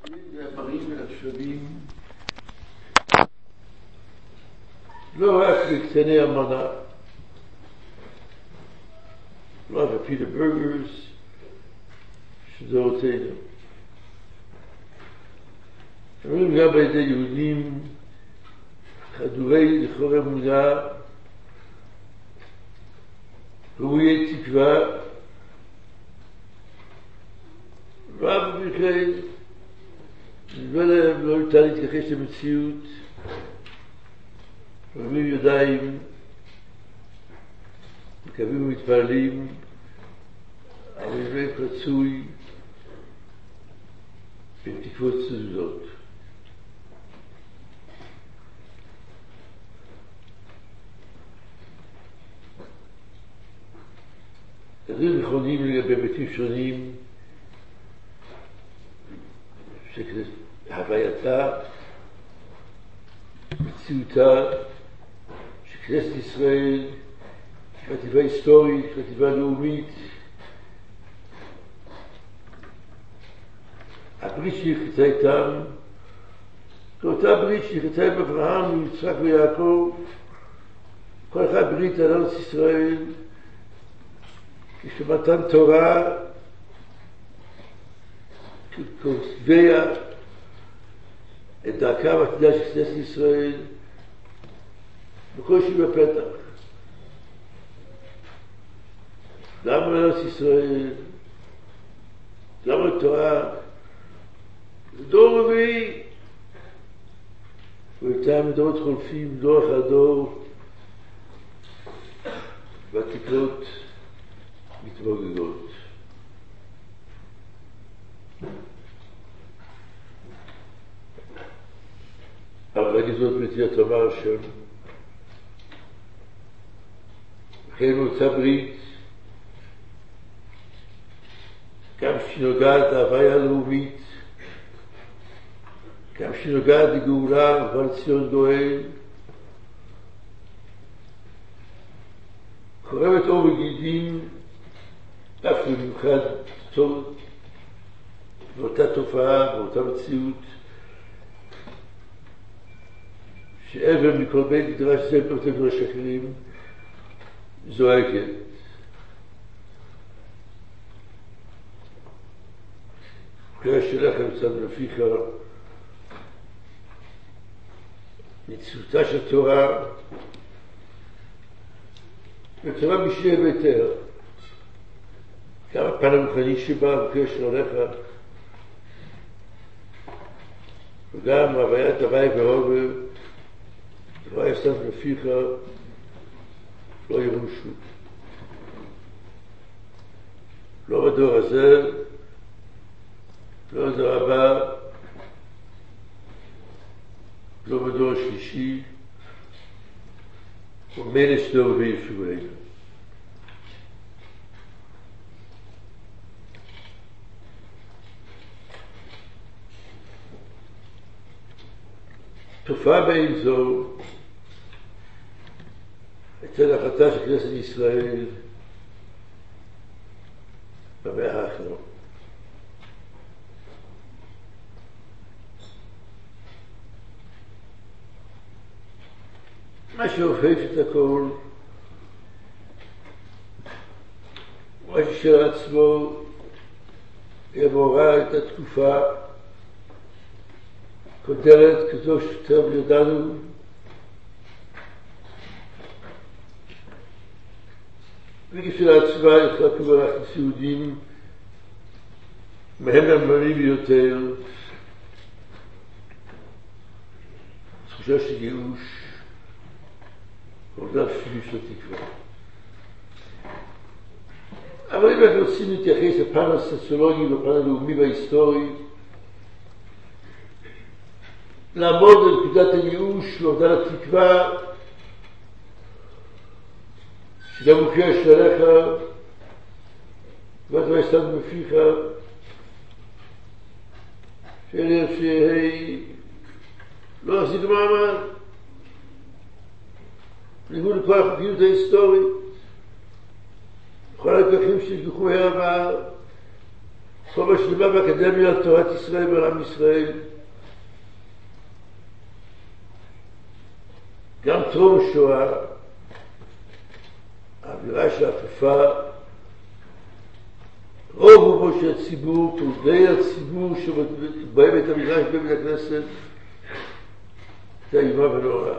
והמראים ולשבים לא רק בקטני המנה, לא רק בפיטר ברגרס שדורותינו, אומרים גם בידי יהודים חדורי לכאורה אמונה ראויי תקווה, רב בכלל נדמה להם לא ניתן להתכחש למציאות, רבים ידיים, מקווים ומתפעלים, אבל באמת רצוי עם תקוות צדודות. דברים נכונים לגבי היבטים שונים שהווייתה, מציאותה של כנסת ישראל, כתיבה היסטורית, כתיבה לאומית, הברית שנכרתה איתם, כאותה ברית שנכרתה עם אברהם ויצחק ויעקב, כל אחד ברית על ארץ ישראל, כשמתן תורה קובע את דרכה ועתידה של כנסת ישראל בקושי בפתח. גם על ארץ ישראל, גם על תורה, דור רביעי, ואיתם דורות חולפים דור אחר דור, והתקלות מתמוגגות. אבל רק זאת מציאת לומר שם, לכן מאותה ברית, גם שנוגעת להוויה הלאומית, גם שנוגעת לגאולה ובא לציון גואל, קורמת אור וגידים, אף במיוחד טוב, באותה תופעה, באותה מציאות, שעבר מכל בית מדרש זה פרטי מדרש אחרים, זועקת. קריאה שלך מצד לפיך, מציאותה של תורה, ותורה משנה ביתר, גם הפן המוכני שבה, וקריאה של עליך, וגם הוויית הווי והובר, דבר יסתף לפיך, לא ירושו. לא בדור הזה, לא בדור הבא, לא בדור השלישי, ומלש דור וישוענו. תופעה בין זו הייתה להחלטה של כנסת ישראל במאה האחרונה. מה שהופף את הכל, מה ששאל עצמו, ימורה את התקופה, כותרת כזו שטוב ידענו, וכשלעצמה יכלה כבר אנחנו סיעודים, מהם המרים ביותר, תחושה של ייאוש, עובדה שליש לתקווה. אבל אם אנחנו רוצים להתייחס לפן הסוציולוגי ולפן הלאומי וההיסטורי, לעמוד על נקודת הייאוש ואובדן התקווה, שגם הוא קריאה שלך, והדבר יסתד בפיך, שאלה לא החזיק מעמד, בניגוד לכל החוקיות ההיסטורית, כל הכרכים שהשגחו העבר, כל מה שדיבר באקדמיה על תורת ישראל ועולם ישראל, גם טרום שואה, האווירה של ההפפה, רוב רובו של הציבור, תולדי הציבור שבאים את המדרש בבית הכנסת, זה אימה ונורא.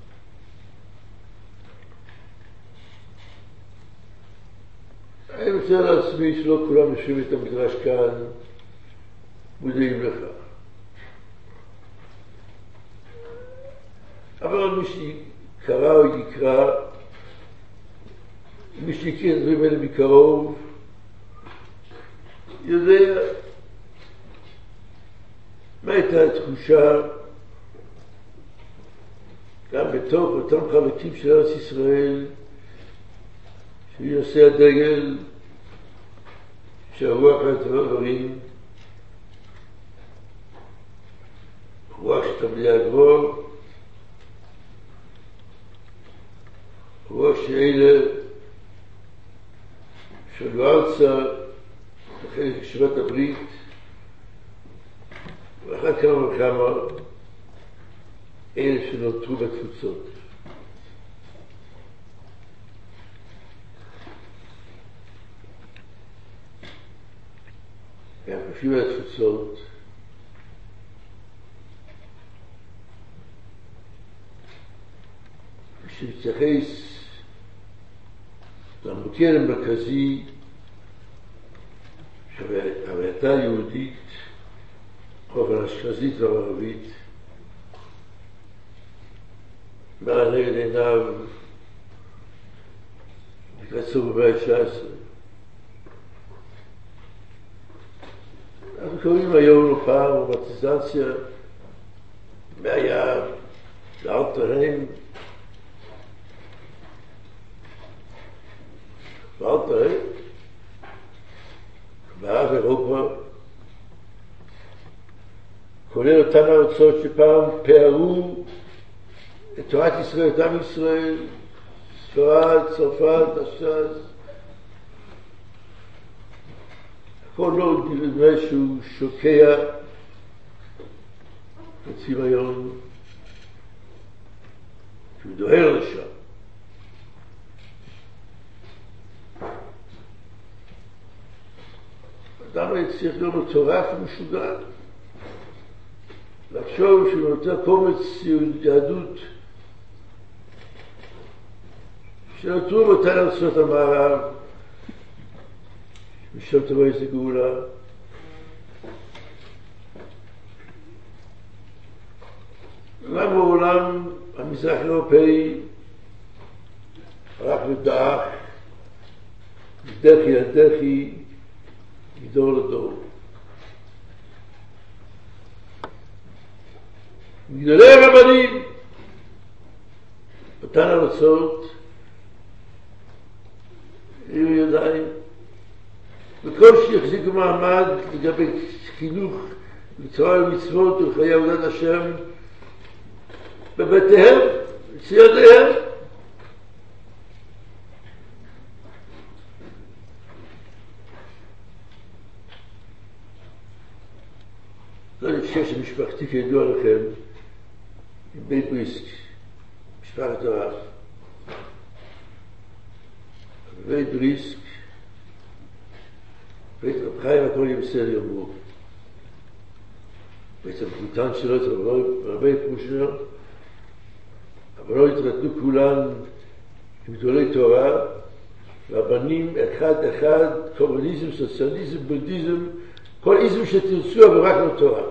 אני רוצה לעצמי שלא כולם יושבים את המדרש כאן, מודעים לך. אבל מי שקרא או יקרא, מי שהכיר את הדברים האלה מקרוב, יודע מה הייתה התחושה גם בתוך אותם חלקים של ארץ ישראל, שהיא נושא הדגל, שהרוח והדברים, רוח של תלמידי הגבוה, רוח שאלה שעלו ארצה אחרי ישיבת הברית, ואחר כמה וכמה אלה שנותרו בתפוצות. גם לפי התפוצות, שמתייחס למוקד המרכזי שהווייתה יהודית, אבל אשכנזית וערבית, באה נגד עיניו לקראת סוף המאה ה-19. אנחנו קוראים היום לא פעם רומנטיזציה, בעיה לאלתרהיים, ואלתרהיים, מערב אירופה, כולל אותן ארצות שפעם פערו את תורת ישראל, את עם ישראל, ספרד, צרפת, אש"ז, הכל לא נדמה שהוא שוקע בצביון, שהוא דוהר לשם. אדם צריך להיות מטורף ומשוגע, לחשוב שהוא נותן קומץ יהדות שנותרו באותן ארצות המערב, משם תבוא איזה גאולה. גם בעולם המזרח האירופאי הלך ודעך מדחי אל דחי, מדור לדור. מגדולי הרבנים, אותן ארצות, היו ידיים, וכל שהחזיקו מעמד לגבי חינוך לתורה ומצוות ולחיי עבודת השם בבתיהם, בציודיהם. לא נשכח שמשפחתי כידוע לכם, עם בית בריסק, משפחת הרב. בית בריסק, בית רב חיים הכל יהיה בסדר אמרו. בית המחותן שלו, את רבי פרושנר, אבל לא התרתנו כולן עם גדולי תורה, והבנים אחד אחד, קומוניזם, סוציאליזם, בודהיזם, כל איזם שתרצו, אבל רק לא תורה.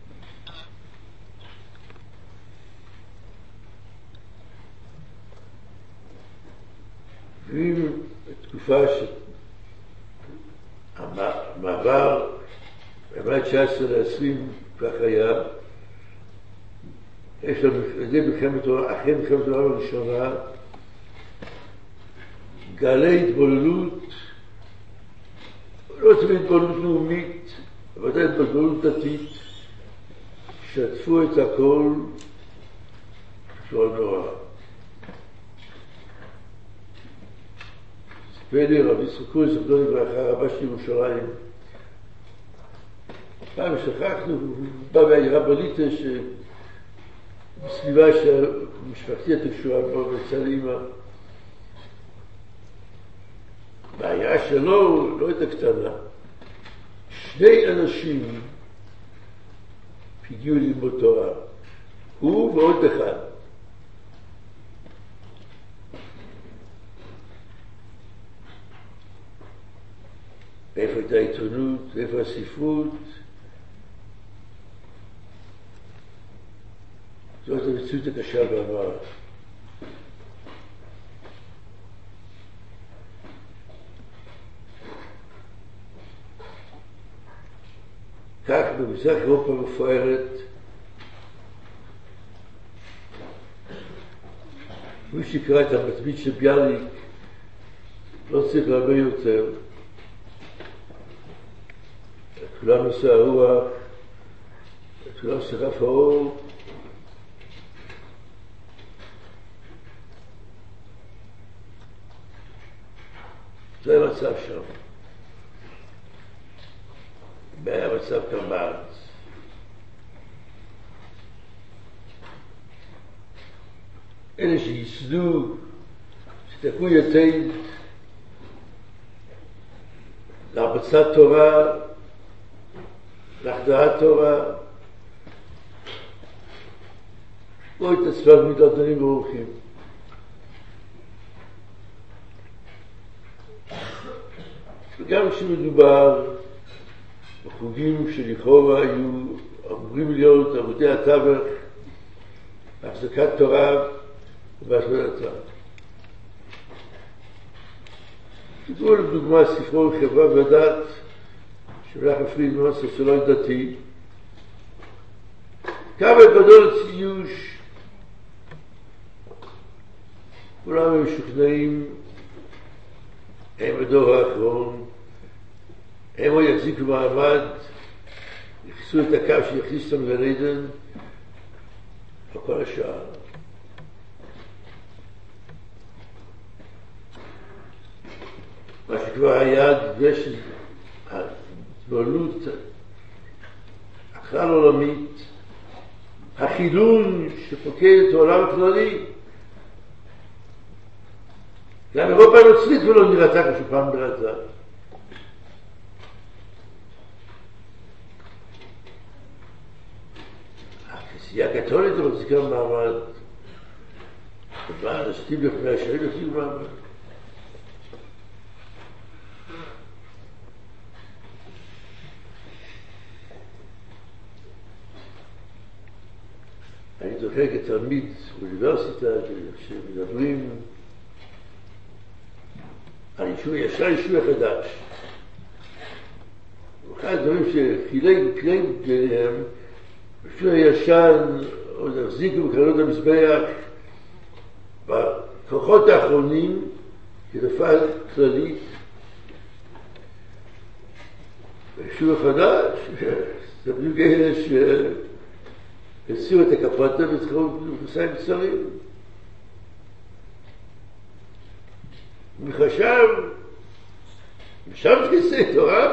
ועם תקופה שהמעבר במאה ה-19 ל-20 כך היה, יש לנו מלחמת העולם, אחרי מלחמת העולם הראשונה, גלי התבוללות, לא תמיד התבוללות לאומית, אבל ודאי התבוללות דתית, שטפו את הכל בצורה נורא. סיפר לי רבי יצחק קורץ, זכרו לברכה, רבה של ירושלים, פעם שכחנו, הוא בא מהעירה בליטה בסביבה שהמשפחתי התקשורה בו בצד אימא. בעירה שלו לא הייתה קטנה. 2 אנשים הגיעו ללמוד תורה, הוא ועוד אחד. איפה הייתה העיתונות, איפה הספרות? זאת המציאות הקשה בעבר. כך במזרח אירופה מפוארת, מי שקרא את המטבית של ביאליק לא צריך הרבה יותר. כולם נושא הרוח, כולם שרף האור. זה המצב שם. זה המצב כאן בארץ. אלה שיסדו, שתקעו יתד להרבצת תורה, להחדרת תורה, לא התעצבב מתעדנים ברוחים. וגם כשמדובר בחוגים שלכאורה היו אמורים להיות עמודי התווך, בהחזקת תורה ובהשמדתה. תראו לדוגמה ספרו חברה ודת, שמלאכה פרידמן, סוציולוג דתי, כמה גדול ציוש, כולם הם משוכנעים, הם בדור האחרון, הם לא יחזיקו מעמד, יכסו את הקו שיכניס אותם לגן עדן, או כל השאר. מה שכבר היה זה שהתבוננות הכלל עולמית, החילון שפוקד את העולם הכללי, גם אירופה נוצרית ולא נראתה כשפעם נראתה. הכנסייה הקתולית מחזיקה מעמד, אנשים לפני השנים החזיקו מעמד. אני זוכר כתלמיד באוניברסיטה שמדברים על יישוב ישר, יישוב החדש. אחד הדברים שחילק ביניהם, יישוב הישן עוד החזיקו בקרנות המזבח בכוחות האחרונים כתופעה כללית. ביישוב החדש, זה בדיוק אלה הסירו את הכפות וצריכו מכנסיים קצרים. מי חשב, משם תכנסי תורה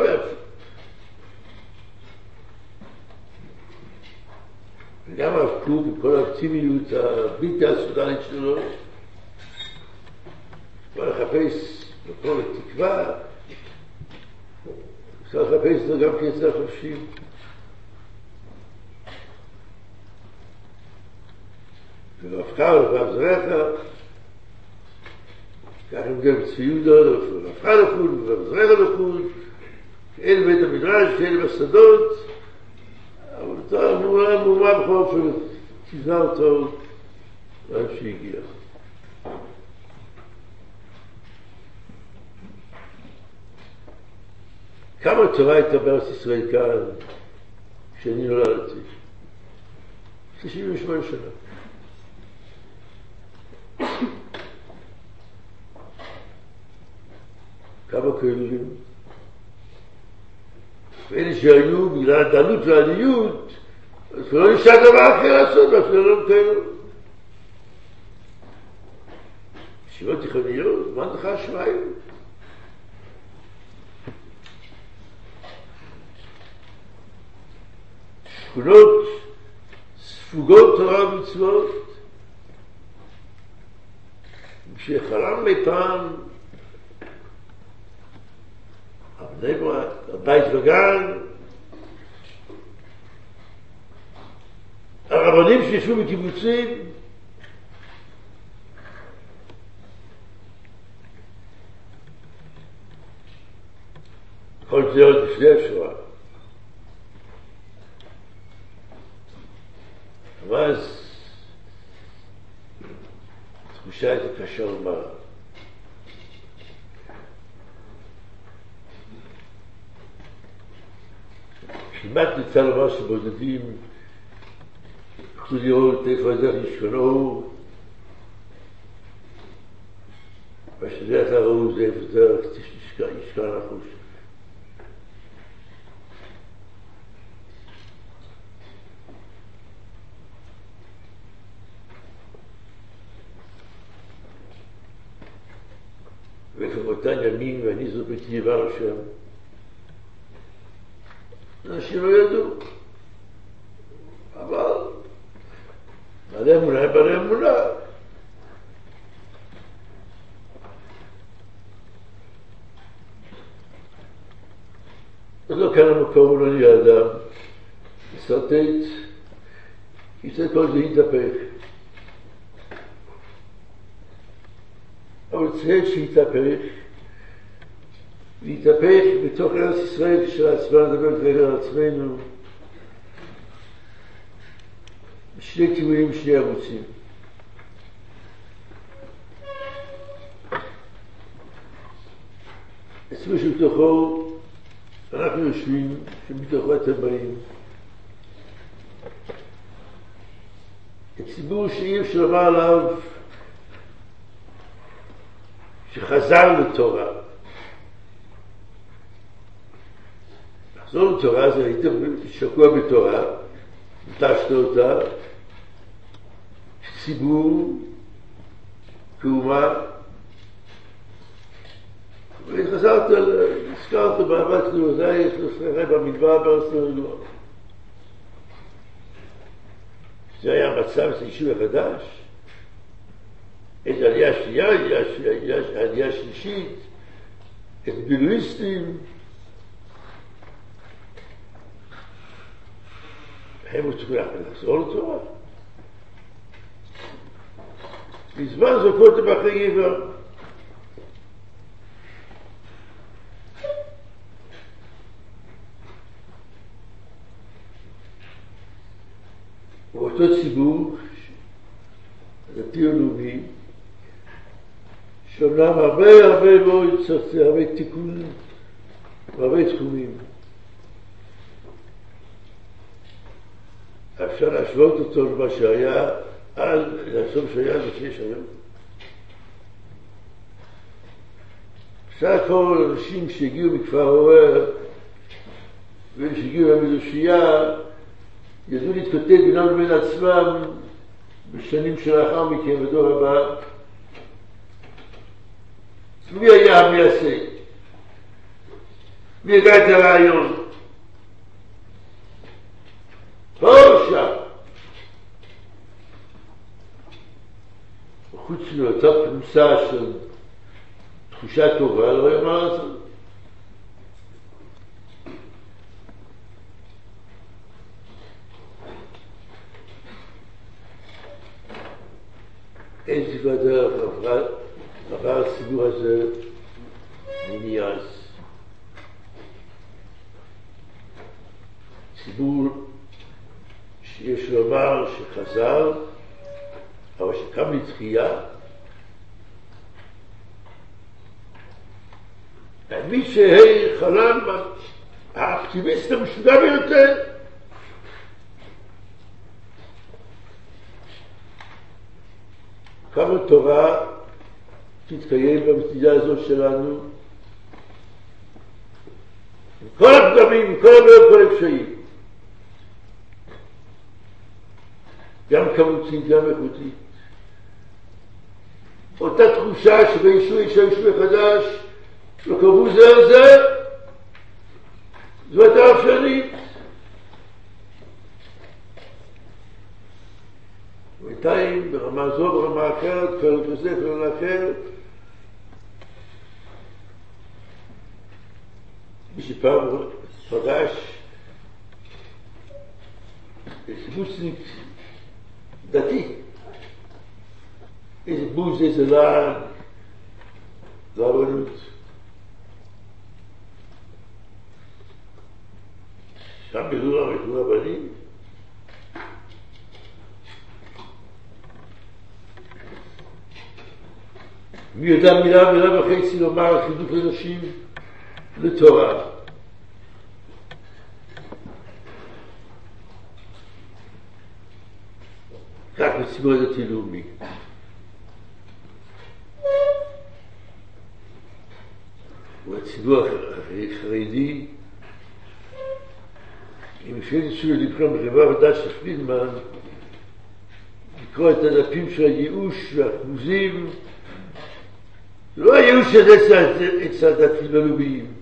וגם הרב קוק עם כל האופטימיות הבלתי הסודנית שלו, כבר לחפש מקום לתקווה, אפשר לחפש אותו גם כיצר חופשים. ורבחר ורב זרחה, כך הם גם צבי יהודה, ורבחר לחוד ורב זרחה לחוד, כאלה בית המדרש, כאלה בשדות, אבל אתה מומה בכל אופן, תזנה אותו לאן שהגיע. כמה תורה הייתה בארץ ישראל כאן כשאני נולדתי? 38 שנה. כמה כללים? ואלה שהיו בגלל הדלות והעניות, אז לא נשאר דבר אחר לעשות, ואפילו לא כאלו. ישיבות תיכוניות, מה לך השמיים? שכונות ספוגות תורה ומצוות. כשחלם מפעם בני ברק, הבית וגן, הרבנים שישבו בקיבוצים, כל זה עוד לפני השואה. אבל אז תחושה הייתה קשה לומר. כמעט ניתן לומר שבודדים יכלו לראות איפה הדרך ישכנו, ושדרך הראו זה איפה דרך ישכן החוש. ואיפה באותן ימים ואני זו ביתי דבר השם, אנשים לא ידעו, אבל בעלי אמונה הם בעלי אמונה. אז לא כאן המקום הוא לא נהיה אדם, מסרטט, יצא כל זה יתהפך. אבל צריך שיתהפך, להתהפך בתוך ארץ ישראל כשלעצמה, נדבר כרגע על עצמנו, בשני כיוונים, שני ערוצים. עצמו שבתוכו אנחנו יושבים, שבתוכו אתם באים. הציבור שאי אפשר לומר עליו שחזר לתורה. לחזור לתורה זה היית שקוע בתורה, נטשת אותה, ציבור, כאומה, וחזרת, הזכרת באהבת לימודייך, לפני במדבר בארצנו. זה היה המצב של יישוב החדש. את העלייה השנייה, העלייה השלישית, את בילויסטים, הם רוצים לחזור לתורה. בזמן זוכות באחרי גבר. ואותו ציבור, הדתי הלאומי, שאומנם הרבה מאוד צריך הרבה תיקון והרבה תחומים. אפשר להשוות אותו למה שהיה על לעשות שהיה ושיש היום. בסך הכל אנשים שהגיעו מכפר עורר ושהגיעו מהמדושייה ידעו להתכתב בינם לבין עצמם בשנים שלאחר מכן בדור הבא. מי היה המייסד? מי הגע את הרעיון? פורשה! חוץ מאותה פרוסה של תחושה טובה, לא היה מה לעשות. אין סיבה דרך עבר הציבור הזה מניאז. ציבור שיש לומר שחזר, אבל שקם לתחייה. מי שחלם, האקטיביסט המשוגע ביותר, כמה תורה תתקיים במדינה הזאת שלנו, עם כל הפגמים, עם כל הבעיות, כל הקשיים. גם כמותית, גם איכותית. אותה תחושה שביישוב מחדש לא קראו זה על זה, זו הייתה אפשרית. בינתיים, ברמה זו, ברמה אחרת, פרק כזה, פרק אחר. מי שפעם פגש קיבוצניק דתי, איזה בוז, איזה לעג, לרבנות. שם בירור רבנים. מי יודע מילה וחצי לומר על חינוך לנשים לתורה. כך בציבור הדתי לאומי. ובציבור החרדי, אם שואלת שוב לקרוא מחברה ודעת של פרידמן, לקרוא את הדפים של הייאוש והאחוזים, לא הייאוש הזה אצל הדתיים הלאומיים.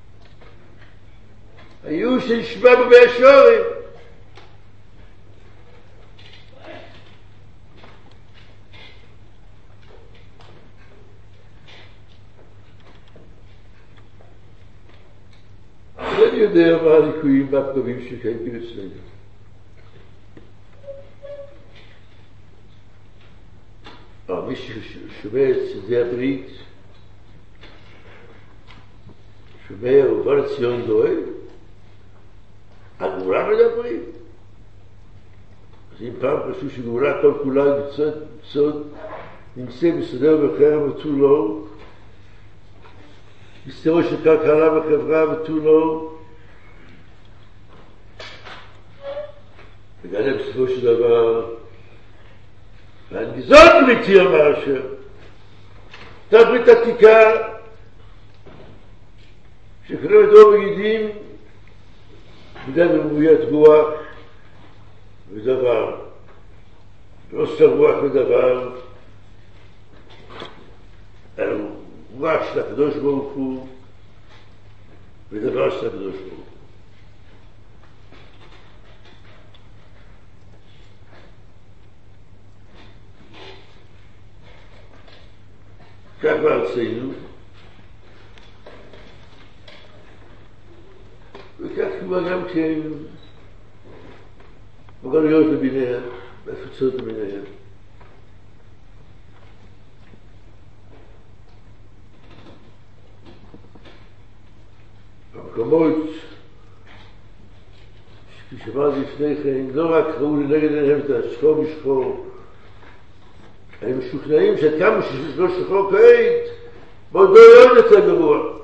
הייאוש שנשמע בו בהשורים. אני יודע מה הליקויים והפגמים שקיימים אצלנו. מי ששומע את שדה הברית, שומע ובא לציון דואג, על גאולה מדברים. אז אם פעם חשבו שגאולה כל כולה נמצא בסדר בחרם ותו לא, מסתרו של כלכלה וחברה ותו לא, וגם בסופו של דבר, והנגזות מתיר מאשר, אותה ברית עתיקה, שכנראה דור בגידים, מידה במובויית רוח ודבר, לא סתם רוח ודבר, אלא רוח של הקדוש ברוך הוא ודבר של הקדוש ברוך הוא. כך בארצנו, וכך כבר גם כן בגלויות למיניהן, בהפצות למיניהן. המקומות, כפי שאמרתי לפני כן, לא רק ראו לנגד עיניהם את השחור משחור, הם משוכנעים שעד כמה שלא שחור כעת, בעוד לא יום יצא גרוע.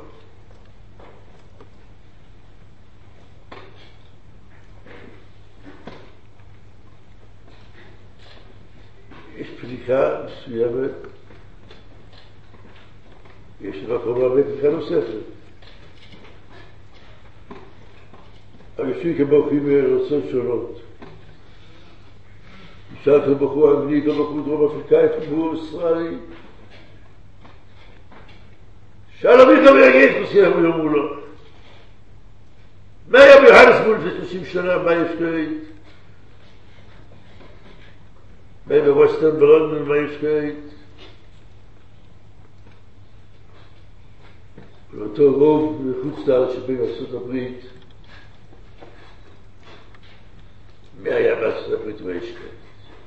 יש פריקה מסוימת, יש מקום הרבה פריקה נוספת. אבל יש כמו רצות שונות. נשאר כל בחור אנגלי, כל בחור דרום אפריקאי, כל בחור אוסטרלי. שאל אביך ויגיד, פסיח ויאמרו לו. מה היה ביוהנסבורג לפני 30 שנה, מה יש כעת? מה היה בווסטון בלונדון, מה יש כעת? ואותו רוב מחוץ לארץ שבין ארצות הברית, מי היה בארצות הברית מה יש כעת?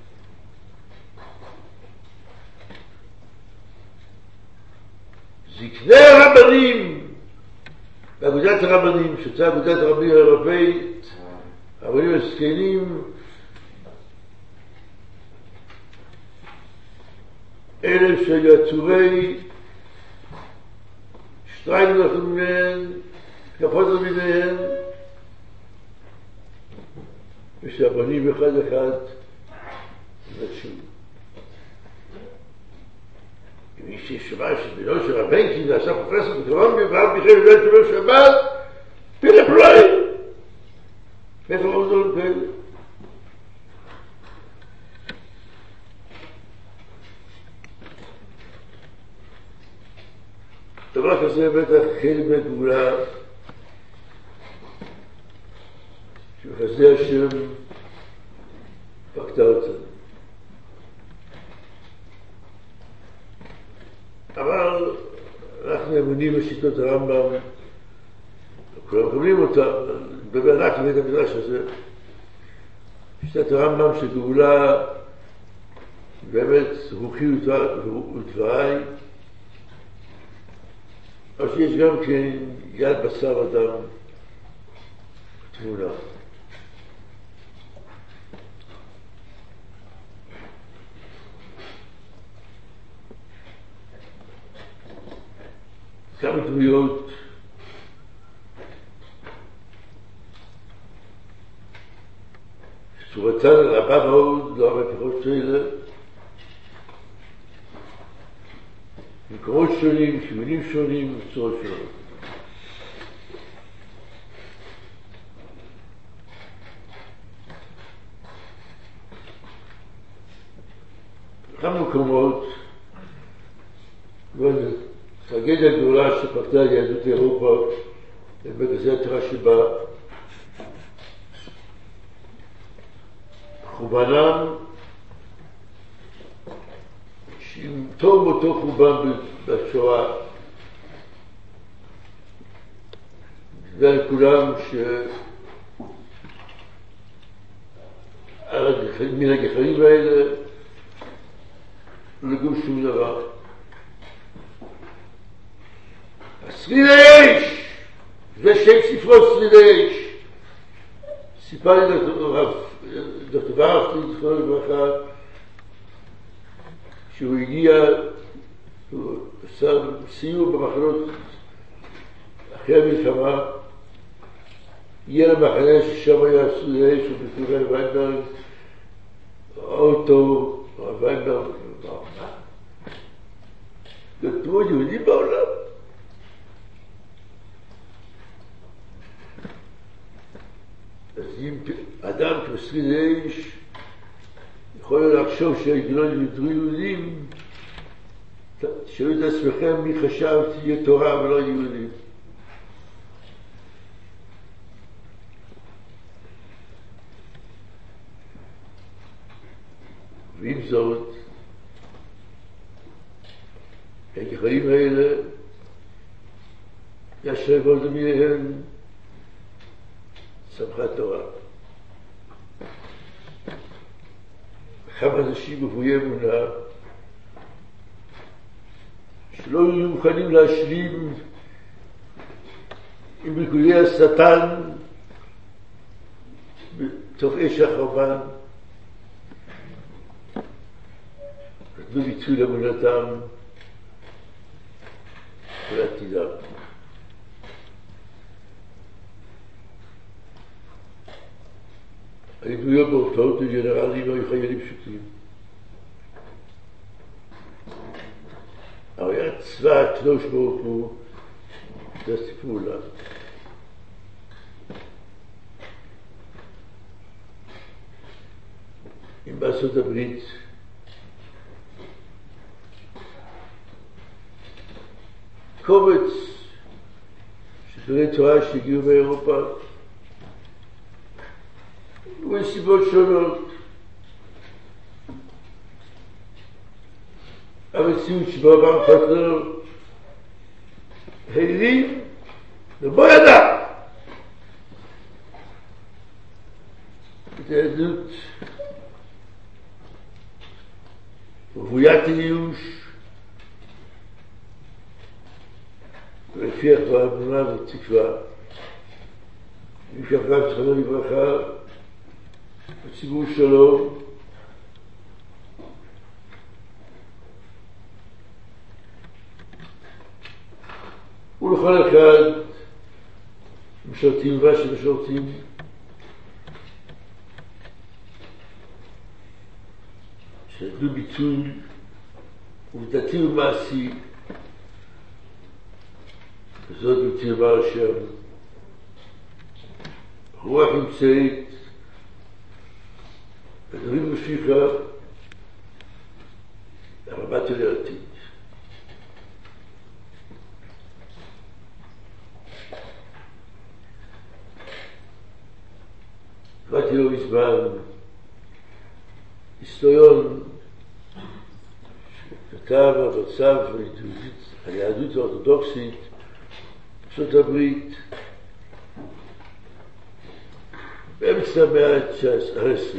זקני הרבנים באגודת הרבנים, שצאה אגודת הרבנים האירופאית, הרבנים הזקנים, אלה שהיו עצורי שטריינגלך למיניהן, כפות למיניהן, ושהרבנים אחד אחד נטשו. מי ששמע שבנו של רבנקין נעשה פרופסור בקולומביה ואף בכלל יודע שלא שבת, פילה פלואים. איפה עומדון כאלה? דבר כזה בטח חלק מהגאולה שבחסדי השם פקדה אותנו. אבל אנחנו אמונים בשיטות הרמב"ם, כולם מקבלים אותה, מדבר אנחנו בית המדרש הזה, שיטת הרמב"ם שגאולה באמת רוחי ודבריי, או שיש גם כן יד בשר אדם תמונה. כמה דמויות צורתן רבה מאוד, לא הרבה פחות שאלה, מקומות שונים, כיוונים שונים, צורות שונות. כמה מקומות, טרגדיה גדולה שפרטה יהדות אירופה במרכזי התורה שבה חורבנם שעם תום אותו חורבן בשואה נדבר לכולם מן הגחלים האלה לא לגעו שום דבר. שריד האש, זה שם ספרו שריד האש. סיפר לי דוקטור ורפטין, זכרו לברכה, שהוא הגיע, הוא עשה סיור במחנות אחרי המלחמה, הגיע למחנה ששם היה שריד האש, ובקורי ויינברג, אוטו, ויינברג, דוקטור יהודים בעולם. אז אם אדם כמסריד האש יכול לחשוב שהגלון ידרו יהודים, תשאלו את עצמכם מי חשב תהיה תורה ולא יהודים. ועם זאת, הגחלים האלה ישב עוד מיהם שמחת תורה. כמה אנשים מבויי אמונה שלא היו מוכנים להשלים עם ריקודי השטן בתוך אש החורבן, נתנו ביטוי לאמונתם ולעתידם. העדויות בהופעות הגנרליים היו חיילים פשוטים. אבל היה צבא הקדוש ברוך הוא, זה סיפור לה. עם בארצות הברית, קובץ שדורי תורה שהגיעו באירופה, ובנסיבות שונות. המציאות שבה בן פטר העלים ובו ידע את העדות רוויית הייאוש ולפי אחווה אמונה ותקווה. לפי אחווה זכרונו לברכה בציבור שלו ולכל אחד משרתים ושמשרתים שנתנו ביטוי עובדתי ומעשי, וזאת ביטוי דבר השם, רוח נמצאת ודברים בפיך המבט אל העתיד. קראתי לא מזמן היסטוריון כתב המצב היהדות האורתודוקסית בארצות הברית באמצע המאה ה-19.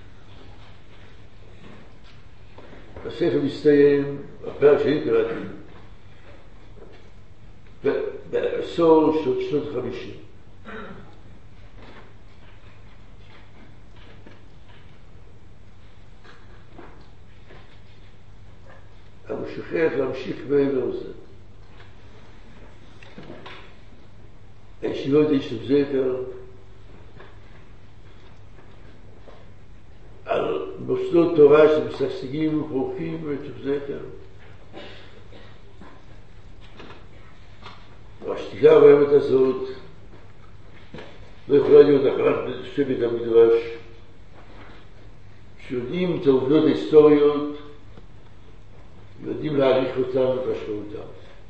הספר מסתיים, הפרק שלי קראתי, בעשור של שנות 50. אבל הוא שוכח להמשיך מעבר לזה. הישיבות יש שם זכר על מוסדות תורה שמשגשגים ופורחים ושם זכר. והשתיקה באמת הזאת לא יכולה להיות נחלת שבט המדרש, שיודעים את העובדות ההיסטוריות ויודעים להעריך אותם ומשמעותם.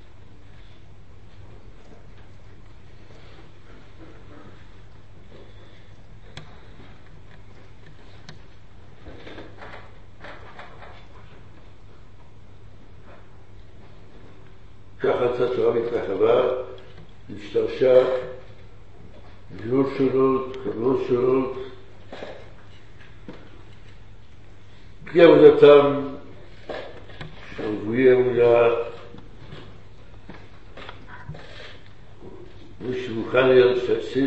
ככה הצעת תורה מתרחבה, השתרשה, מדינות שונות, חברות שונות, כי עבודתם של רבויי אמונה ושמוכן להשתתף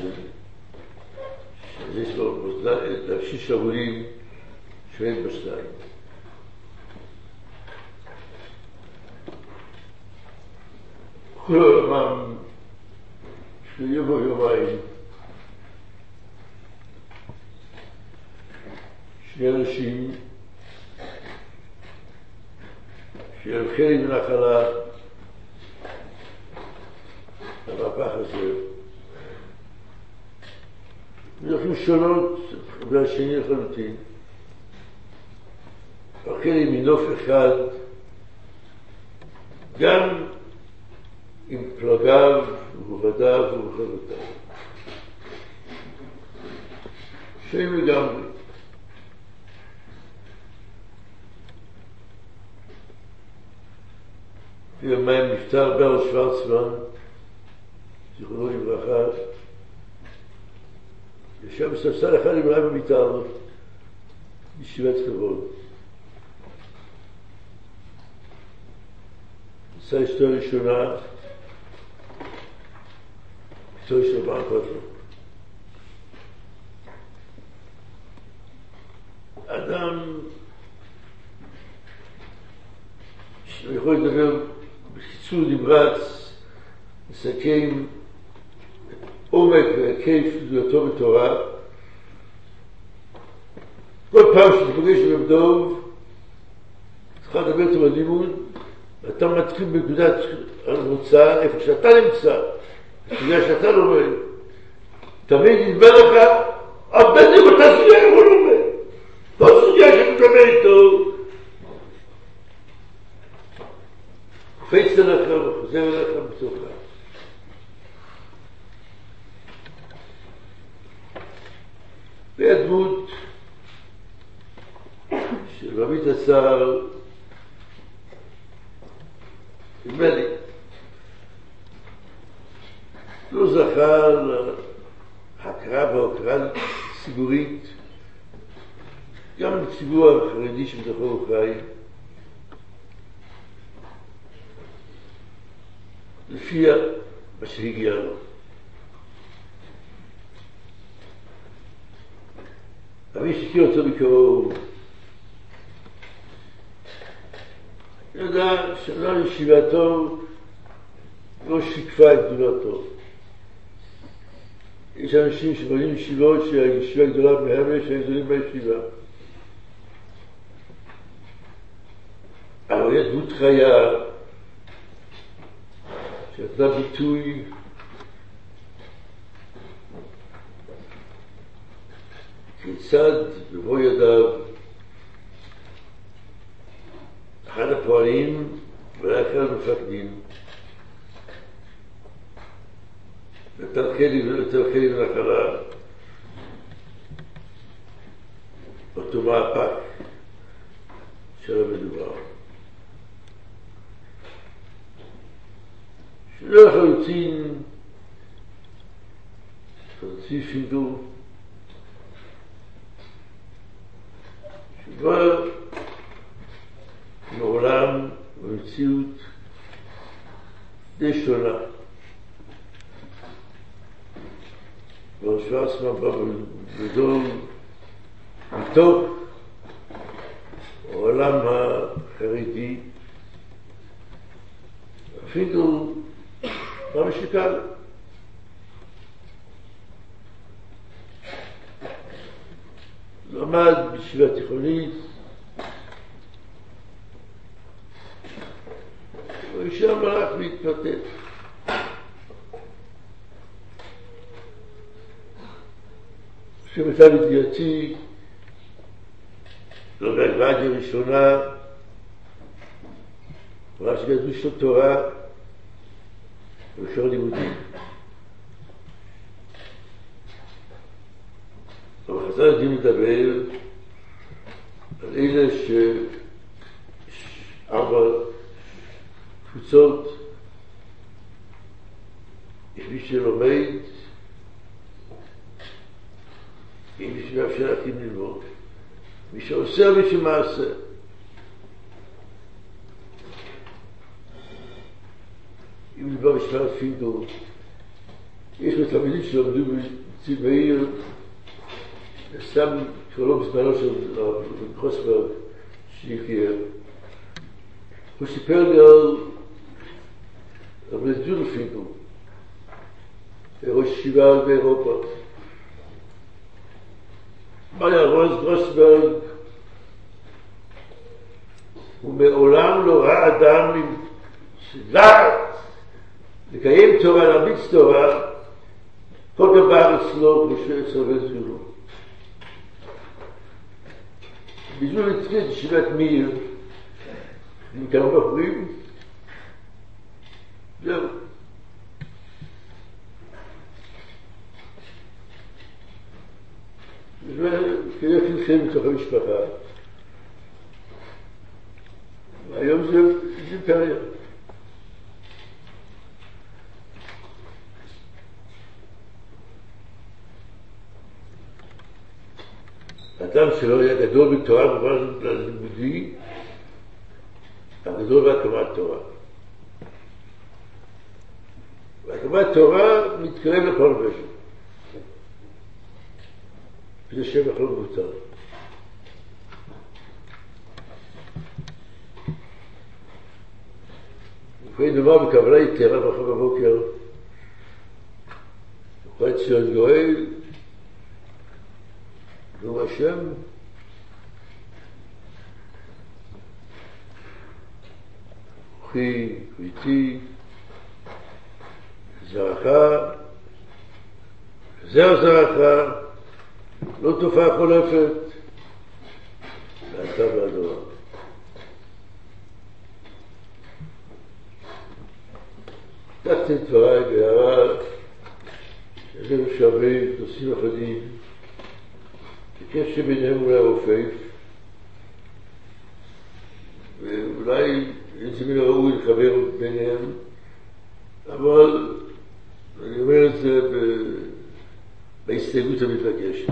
שיש לו להפשיש עבודים שאין בשניים. כל העולם שיום או יומיים שני אנשים שהלכו מנחלה המהפך הזה ויוכלו שונות והשני לחלוטין, הלכו מנוף אחד גם עם פלגיו ובגדיו ובחלותיו. שהם לגמרי. ביומיים נפטר ברל שוורצמן, זיכרונו לברכה, ישב בספסל אחד עם רב עמיטל, בישיבת חברון. עשה אשתו הראשונה, אשתו של בר קוטלר. אדם שיכול לדבר בקיצור נמרץ, לסכם עומק והיקף זהותו בתורה. כל פעם שתפגש עם רב דב, צריכה לדבר איתו בלימוד, ואתה מתחיל בנקודת המוצא, איפה שאתה נמצא, בגלל שאתה לומד. תמיד ידבר לך, הבדיוק אותה סוגיה איך הוא לומד. לא סוגיה שאתה מדבר איתו. קופץ אליך וחוזר אליך בתוכה. והדמות של רבי תצר נדמה לי לא זכה להכרה והוקרה ציבורית גם לציבור החרדי שבתוכו הוא חי, לפי מה שהגיע לו. אבל מי שכיר אותו מקרוב ידע שלא ישיבתו לא שיקפה את גדולתו. יש אנשים שבונים ישיבות שהישיבה גדולה מהם שהם גדולים בישיבה. אבל יש דמות חיה שנתנה ביטוי כיצד במו ידיו אחד הפועלים ולאחר המפקדים ותלכלי מנחלה אותו מהפך שלא מדובר. שלא לחלוטין חצי פינדל שכבר מעולם במציאות די שונה. כבר שוורצמן בא בגדול מתוך העולם החרדי, אפילו מה משקל. למד בישיבה תיכונית, ושם הלך והתפתח. כשמיטב ידיעתי, לא בגבדיה ראשונה, ממש גדול של תורה ושיעור לימודים. אבל חז"ל יודעים לדבר על אלה ארבע קבוצות, יש מי שלומד, יש מי שמאפשר להקים ללמוד, מי שעושה ומי שמעשה. אם נדבר בשמרת פינדל, יש תלמידים שלמדו בציב מאיר, סתם קרוב בזמנו של חוסברג שהכיר. הוא סיפר לי על רבי ג'ודל פינדל, ראש ישיבה באירופה. אמר לי, רוסברג, הוא מעולם לא ראה אדם עם לחץ לקיים תורה, להרביץ תורה, כל כך בארץ לא, כמו שסרבל זולו. בזול התחיל את ישיבת מאיר, עם כמה בחורים, זהו. וכדי חלחל בתוך המשפחה. והיום זה אימפריה. אדם שלא היה גדול בתורה במובן הלימודי, הגדול בהקמת תורה. והקמת תורה מתקרב לפרובשן. זה שם אחר מותר. לפעמים נאמר בקבלה יתרה מחר בבוקר, ובא ציון גואל, נו השם, אחי, ביתי, זרעך, זרע זרעך, לא תופעה חולפת, ואתה והדור. פתחתי את דבריי בהערה, יש לנו שווה נושאים אחדים, הקשר ביניהם אולי רופף, ואולי איזה מן ראוי לחבר ביניהם, אבל אני אומר את זה בהסתייגות המתבקשת.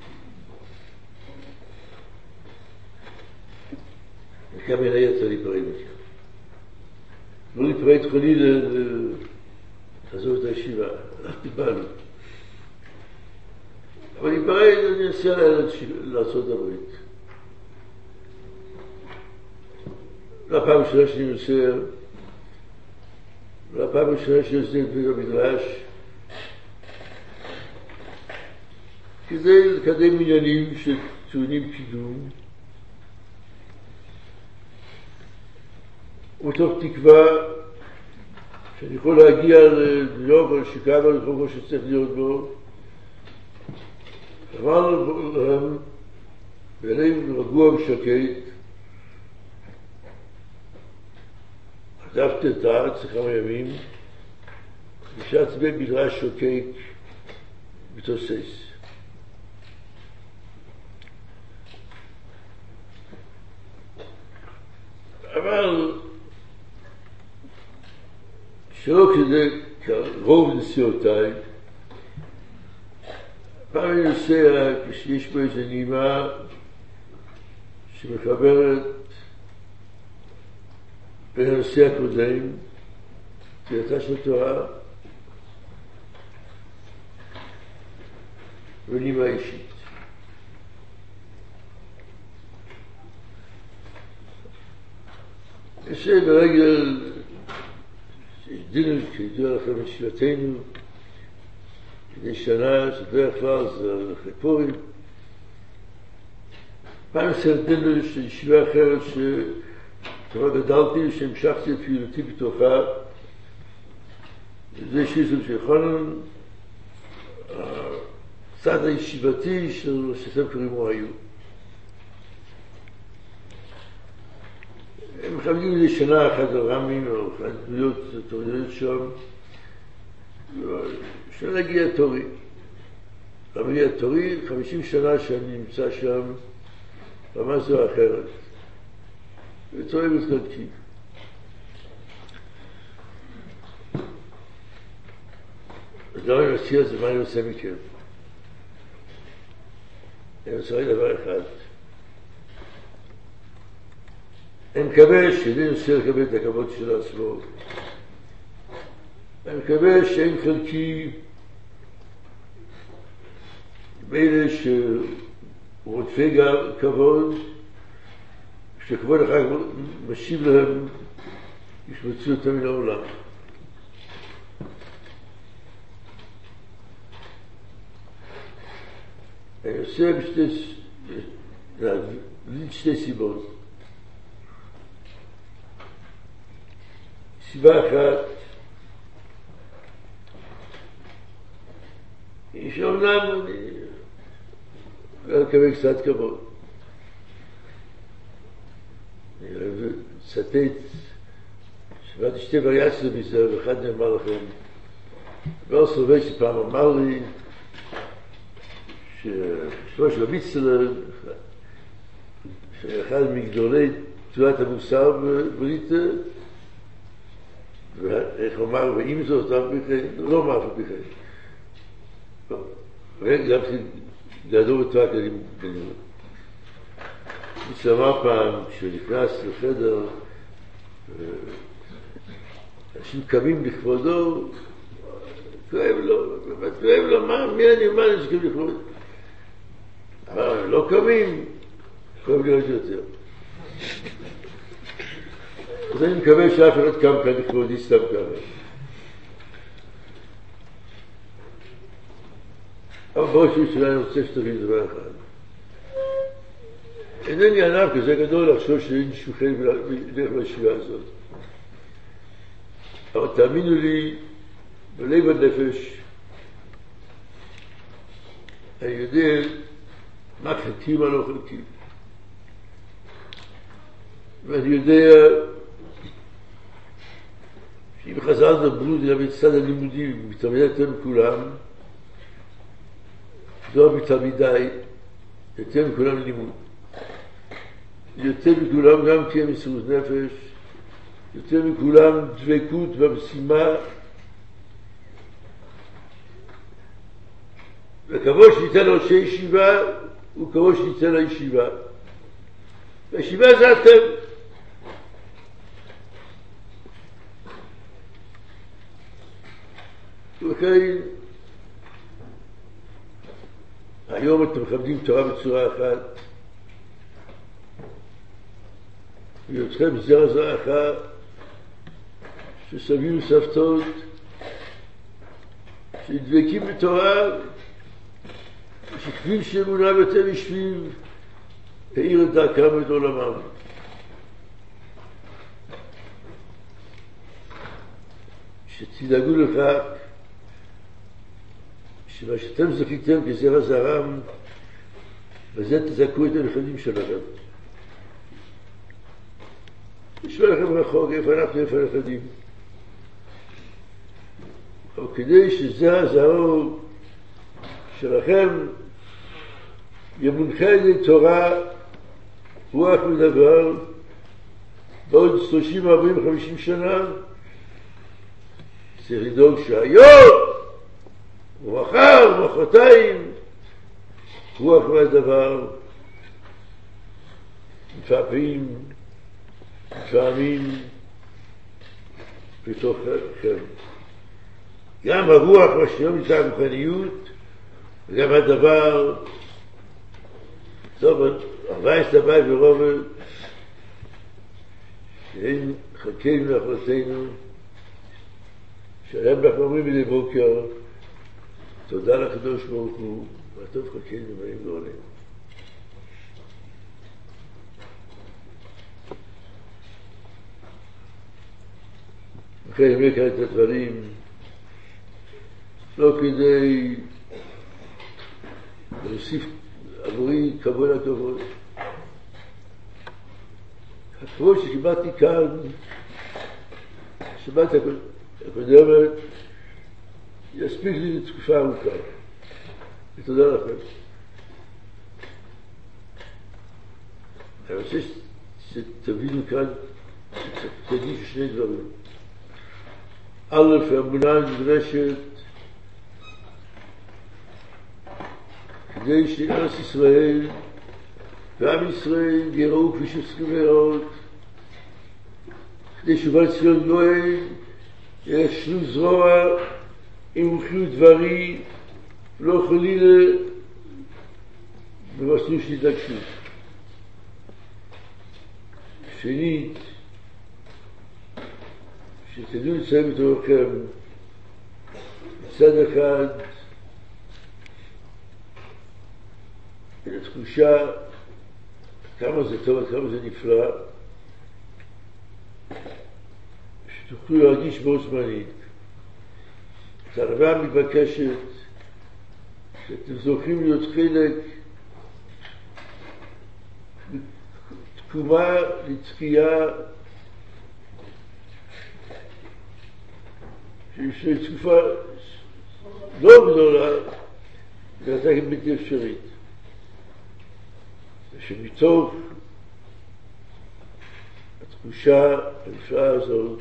וכמה מן היצא להיפרד מכך. לא להיפרד חלילה לעזוב את הישיבה, הלכתי באנו. אבל להיפרד אני אנסה לעשות הברית. לפעם ראשונה שאני נוסע, לפעם ראשונה שאני נוסע בבית המדרש, כדי לקדם עניינים שטעונים קידום, מתוך תקווה שאני יכול להגיע לניו יורק או לשיקגו לכל שצריך להיות בו. אמרנו להם בלב רגוע ושקט, עזבתי את הארץ לכמה ימים, נשארתי במדרש שוקק מתוסס. אבל שלא כדי רוב נסיעותיי, פעם אני נוסע כשיש בו איזו נעימה שמחברת בין הנושא הקודם, תחילתה של התורה, ונעימה אישית. יש ברגל דין כידוע לכם את שבטנו כדי שנה שדרך כבר זה אחרי פורים. פעם סרדנו של ישיבה אחרת שכבר גדלתי שהמשכתי את פעילותי בתוכה, וזה שיזם שיכולנו הצד הישיבתי של שסם קרימו היו. הם חייבים לי שנה אחת על רמים או אחת דמויות תורניות שם, שנגיע תורי. רמי התורי, 50 שנה שאני נמצא שם, רמה זו או אחרת. ותורי מתחלקים. אז למה אני מציע את זה, מה אני עושה מכם? אני רוצה להגיד דבר אחד. אני מקווה שאני נוסע לקבל את הכבוד של עצמו. אני מקווה שאין חלקי באלה שרודפי כבוד, שכבוד אחר כך משיב להם, ישמצו אותם מן העולם. אני עושה בשתי סיבות. סיבה אחת, היא שאומנם אני מקבל קצת כבוד. אני אוהב לצטט, שמעתי שתי וריאציות מזה, ואחד נאמר לכם. דבר סלובייצ'י פעם אמר לי, ששמו של המיצלר, שאחד מגדולי תנועת המוסר בבריטה, ואיך אומר, ואם זאת, לא אמר אף בכלל. גם שגדול בתנועה כדי בלימוד. מישהו אמר פעם, כשהוא נכנס לחדר, אנשים קמים לכבודו, כואב לו, מי אני אומר שקמים לכבודו? אבל לא קמים, כואב לי עוד יותר. אז אני מקווה שאף אחד קם כאן לכבודי סתם קם. אבל בראש שלי אני רוצה שתבין דבר אחד. אינני ענב כזה גדול לחשוב שאין שוכן בדרך לישיבה הזאת. אבל תאמינו לי, בלב הנפש, אני יודע מה חלקי ומה לא חלקי. ואני יודע שאם חזרת בברות גם מצד הלימודים, מתלמידיתם כולם, זו מתלמידיי, יותר מכולם לימוד. יותר מכולם גם תהיה מסירות נפש, יותר מכולם דבקות במשימה, וכבוד שניתן ראשי ישיבה הוא כבוד שניתן לישיבה. והישיבה זה אתם. וכן, היום אתם מכבדים תורה בצורה אחת, ויותכם זרע זרעך, שסבים וסבתות, שדבקים בתורה, שכביל שאמונה בתם ישבים, העיר את דרכם ואת עולמם. שתדאגו לכך, שמה שאתם זכיתם כזרע זרעם, בזה תזכו את הנכדים שלכם. נשמע לכם רחוק, איפה אנחנו, איפה הנכדים. אבל כדי שזרע זרעו שלכם ימונחה ידי תורה, רוח מדבר, בעוד 30, 40, 50 שנה, צריך לדאוג שהיום ומחר ומחרתיים רוח מהדבר, לפעמים בתוככם. גם הרוח משאירים את המוכניות, וגם הדבר, טוב, 14 ביי ורובל, שהם חלקנו להחלטנו, שעליהם אנחנו אומרים מדי בוקר, תודה לקדוש ברוך הוא, והטוב חלקנו באים לעולם. לכן אני מכיר את הדברים, לא כדי להוסיף עבורי כבוד הכבוד. הכבוד שקיבלתי כאן, שבת הקודמת, יספיק לי לתקופה ארוכה. ותודה לכם. אני רוצה שתבינו כאן, שתגישו שני דברים. א', האמונה נדרשת כדי שארץ ישראל ועם ישראל יראו כפי שצריכים להיראות, כדי שבא לציון גואל ישנו זרוע עם מומחיות דברי ולא חלילה במסלול של התעקשות. שנית, שתדעו לציין בתוככם מצד אחד את התחושה כמה זה טוב, כמה זה נפלא, שתוכלו להרגיש בו זמנית. את הערבה המתבקשת שאתם זוכים להיות חלק תקומה לתקיעה שיש תקופה לא גדולה והייתה בלתי אפשרית. ושמתוך התחושה הנפלאה הזאת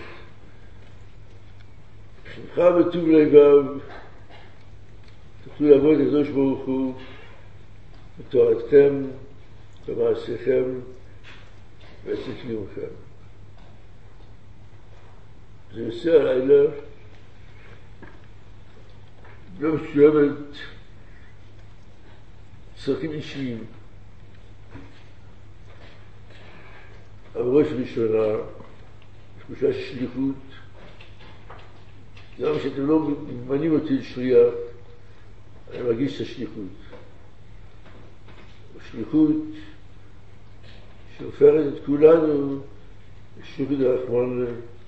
שמך בטוב לבב תוכלו לעבוד את הקדוש ברוך הוא בתורתכם, במעשיכם ועצם קיומכם. זה יוצא הלילה לא מסוימת צרכים אישיים. אבל ראש ראשונה, תחושה של שליחות, גם שאתם לא ממנים אותי לשליח, אני מרגיש את השליחות. השליחות שהופכת את כולנו לשליחות הרחמן,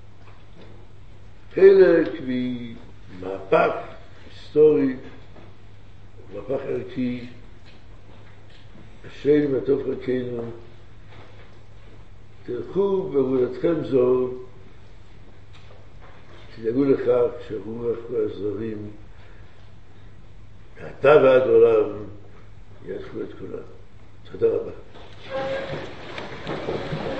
חלק ממהפך היסטורי, מהפך ערכי, אשרינו מה טוב חלקנו, תלכו בעבודתכם זו, תדאגו לכך שהרוח והזרעים מעתה ועד עולם יעטפו את כולם. תודה רבה.